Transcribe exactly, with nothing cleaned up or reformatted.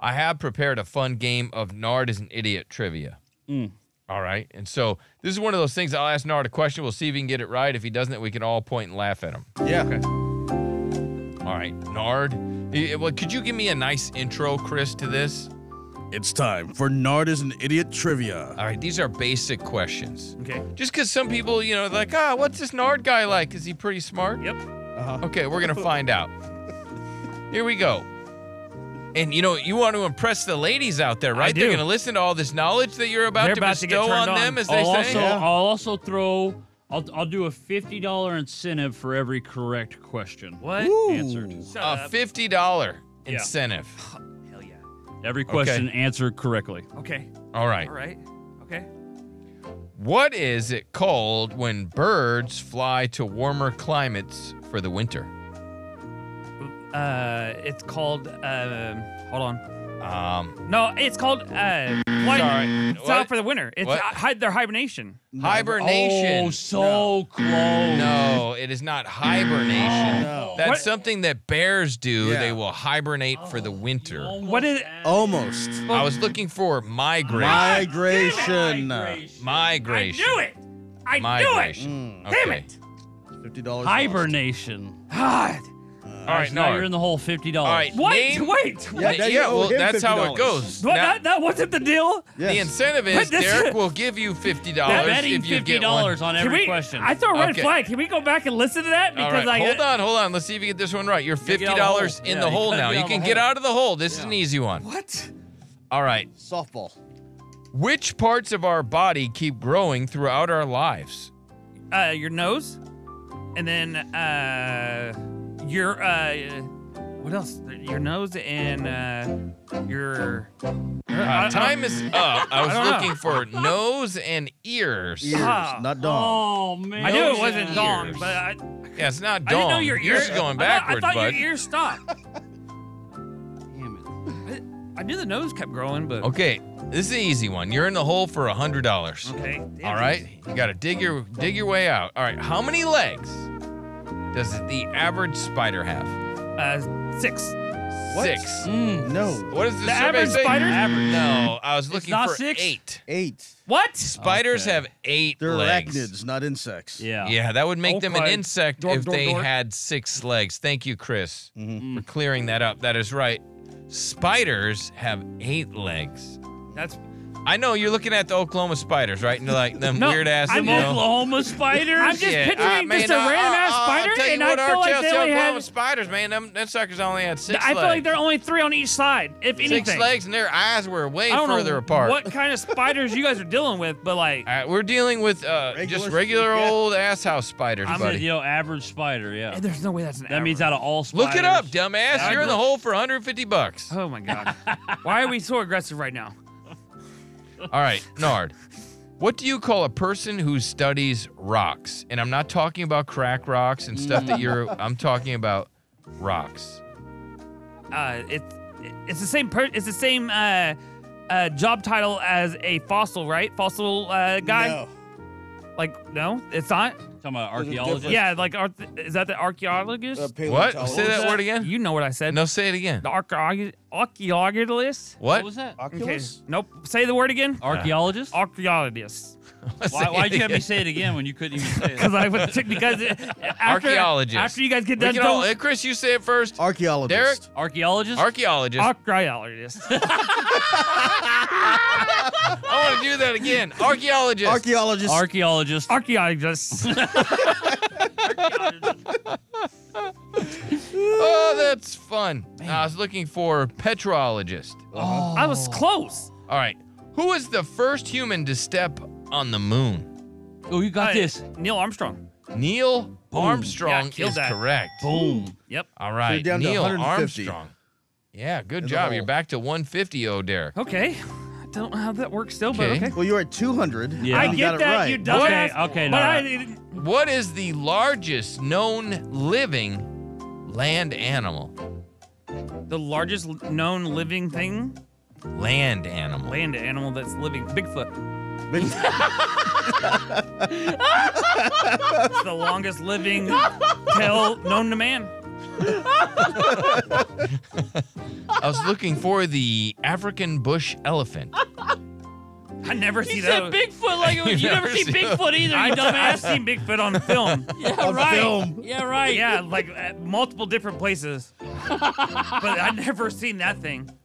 I have prepared a fun game of Nard is an Idiot trivia. Mm. All right. And so this is one of those things. I'll ask Nard a question. We'll see if he can get it right. If he doesn't, we can all point and laugh at him. Yeah. Okay. All right. Nard, eh, well, could you give me a nice intro, Chris, to this? It's time for Nard is an Idiot trivia. All right. These are basic questions. Okay. Just because some people, you know, like, ah, what's this Nard guy like? Is he pretty smart? Yep. Uh-huh. Okay, we're going to find out. Here we go. And, you know, you want to impress the ladies out there, right? I do. They're going to listen to all this knowledge that you're about They're to about to get bestow on turned them, on. as they I'll say. also, Yeah. I'll also throw. I'll, I'll do a fifty dollar incentive for every correct question. What? Ooh. Answered. Shut A up. fifty dollar Yeah. incentive. Hell yeah. Every question answered correctly. Okay. All right. All right. Okay. What is it called when birds fly to warmer climates for the winter? Uh, it's called. Um, hold on. Um, No, it's called. Uh, flight. Sorry, It's what? out for the winter. It's What? hi- their hibernation. hibernation. Oh, so close. No, it is not hibernation. No. That's What? something that bears do. Yeah. They will hibernate for the winter. What is it? Almost. I was looking for migration. Migration. Migration. I knew it. I Migration. Mm. Damn Okay. it. Fifty dollars. Hibernation. God. All right, now no. you're in the whole fifty dollars. All right. Wait. Name- Wait. Yeah, Yeah, now you owe well, him that's how it fifty dollars. goes. What? Now- that, that wasn't the deal. The incentive is But this- Derek will give you fifty dollars Betting if you fifty get dollars one. on Can every we? question. I throw a red Okay. flag. Can we go back and listen to that? All Because right, I hold on, hold on. Let's see if you get this one right. You're fifty get out of the hole. dollars in Yeah, the you hole gotta now. get You out of can the get hole. out of the hole. This is Yeah. an easy one. What? All right. Softball. Which parts of our body keep growing throughout our lives? Uh, your nose, and then uh, your uh, what else? Your nose and uh, your. Uh, time is up. I was I don't know. looking for nose and ears. Ears, Ah. not dong. Oh man. I knew Nose it wasn't and dong, ears. but I, Yeah, it's not I didn't know dong. your Yours ears is going I thought- backwards, I thought bud. your ears stopped. Damn it. I knew the nose kept growing, but Okay, this is an easy one. You're in the hole for a hundred dollars. okay. damn All it. right, you got to dig your dig your way out. All right, how many legs does the average spider have? Uh, six. What? Six. Mm. No. What does the, The survey average say? spider? Average. No, I was looking not for six? eight. Eight. What? Spiders Okay. have eight They're legs. arachnids, not insects. Yeah. Yeah, that would make them an Okay. insect Dork, if dork, they dork. had six legs. Thank you, Chris, Mhm. for clearing that up. That is right. Spiders have eight legs. That's I know you're looking at the Oklahoma spiders, right? And they're like them No, weird ass. I'm you know. Oklahoma spiders. I'm just Yeah, picturing I mean, just a uh, random ass uh, uh, spider, I'll tell you and what, I feel our like Chelsea they only Oklahoma had. spiders, man. Them, them suckers only had six I feel legs. like there are only three on each side, if anything. Six legs, and their eyes were way I don't further know apart. what kind of spiders you guys are dealing with, but like, All right, we're dealing with uh, Regular- just regular yeah. old ass house spiders, I'm buddy. with you, average spider. Yeah. there's no way that's an. That means average. out of all spiders. Look it up, dumbass. I You're in the agree. hole for one hundred fifty bucks. Oh my god! Why are we so aggressive right now? All right, Nard. What do you call a person who studies rocks? And I'm not talking about crack rocks and stuff that you're. I'm talking about rocks. Uh, it's it's the same per. It's the same uh, uh, job title as a fossil, right? Fossil uh, guy. No. Like no, it's not. Talking about There's a archaeologists. difference. Yeah, like are, is that the archaeologist? Uh, What? paleontologist. Say that word again. You know what I said. No, say it again. The archaeologist. Archaeologist. What What? was that? Okay. Oculus? Nope. Say the word again. Archaeologist? Archaeologist. Why, why'd you have me say it again when you couldn't even say it? Because I would because after, Archaeologist. After you guys get We done, can all, telling- uh, Chris, you say it first. Archaeologist. Derek? Archaeologist? Archaeologist. archaeologist. I want to do that again. Archaeologist. Archaeologist. Archaeologist. Archaeologist. Oh, that's fun. I was looking for petrologist. Oh. I was close. All right. Who was the first human to step on the moon? Oh, you got Uh, this. Neil Armstrong. Neil Armstrong Yeah, killed is that. correct. Boom. Yep. All right. down to Neil one hundred fifty. Armstrong. Yeah, good In the job. hole. You're back to one fifty, oh, Derek. Okay. I don't know how that works still, Okay. but okay. Well, you were at two hundred. Yeah. I You get got it that, right. you Okay, dumbass. okay, but no, I no. didn't- What is the largest known living land animal? the largest l- known living thing, Land animal. land animal that's living, Bigfoot. Big- It's the longest living tail known to man. I was looking for the African bush elephant. I never He see said those. Bigfoot like it was, you Never never seen seen Bigfoot either, I, you I've dumbass. seen Bigfoot on film. Yeah, On right. film. Yeah, right. Yeah, like at multiple different places. But I've never seen that thing.